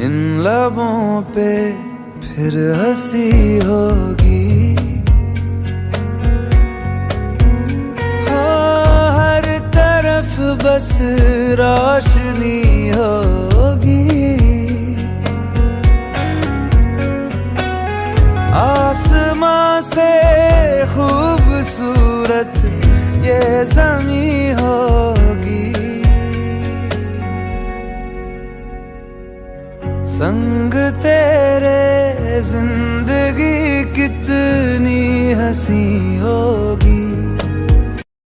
इन लबों पे फिर हंसी होगी। हाँ, हर तरफ बस रोशनी होगी। आसमां से खूबसूरत ये ज़मीं होगी। संग तेरे जिंदगी कितनी हंसी होगी।